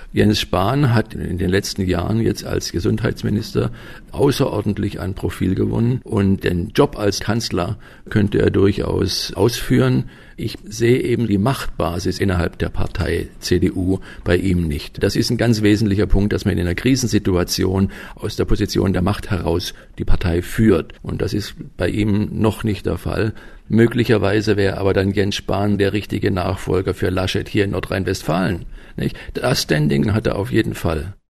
Jens Spahn hat in den letzten Jahren jetzt als Gesundheitsminister außerordentlich an Profil gewonnen und den Job als Kanzler könnte er durchaus ausführen. Ich sehe eben die Machtbasis innerhalb der Partei CDU bei ihm nicht. Das ist ein ganz wesentlicher Punkt, dass man in einer Krisensituation aus der Position der Macht heraus die Partei führt. Und das ist bei ihm noch nicht der Fall. Möglicherweise wäre aber dann Jens Spahn der richtige Nachfolger für Laschet hier in Nordrhein-Westfalen. Das Standing hat er auf jeden Fall.